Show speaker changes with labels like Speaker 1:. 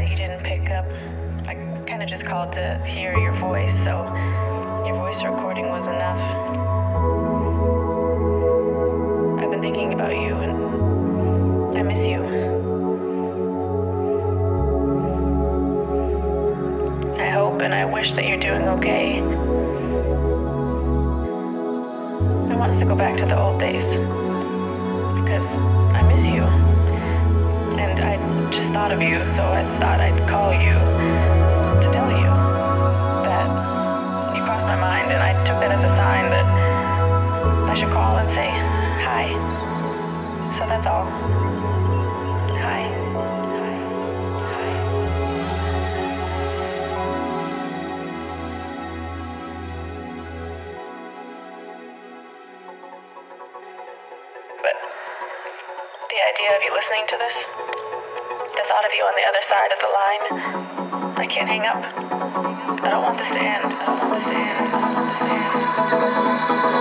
Speaker 1: that you didn't pick up. I kind of just called to hear your voice, so your voice recording was enough. I've been thinking about you, and I miss you. I hope and I wish that you're doing okay. I want us to go back to the old days, because I miss you. And I just thought of you, so I thought I'd call you to tell you that you crossed my mind, and I took that as a sign that I should call and say hi. So that's all. Hi. But the idea of you listening to this, the thought of you on the other side of the line, I can't hang up. I don't want this to end. I don't want this to end. I don't want this to end.